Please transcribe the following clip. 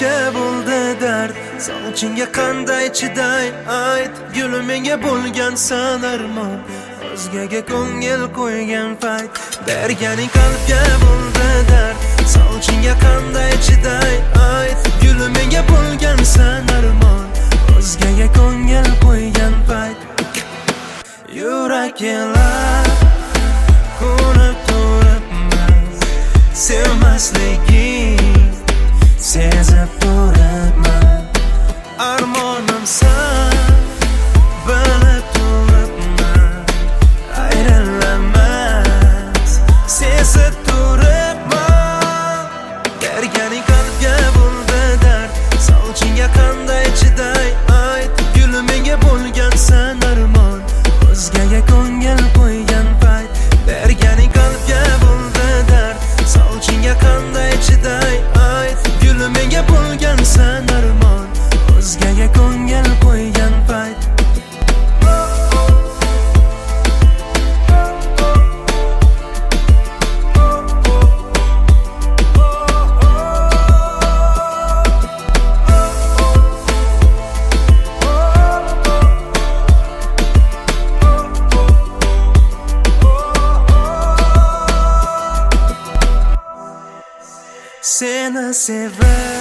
qalbga bo'ldi dard, sog'inchingga qanday chiday ayt. Gulim menga bo'lgansan armon, o'zgaga ko'ngil qo'ygan payt. Berganing qalbga bo'ldi dard, sog'inchingga qanday chiday ayt. Gulim menga bo'lgansan armon, o'zgaga ko'ngil qo'ygan payt. Yurak elar ko'rib turibman, sevmasliging sezib turibman. Armonimsan bilib turibman, ayrilamas sezib turibman. Berganing qalbga bo'ldi dard, sog'inchingga qanday chiday ayt. Gulim menga bo'lgansan armon, o'zgaga ko'ngil qo'ygan payt. Berganing qalbga bo'ldi dard, sog'inchingga qanday chiday ayt. Gulim menga bo'lgansan armon, o'zgaga ko'ngil qo'ygan payt. Seni sever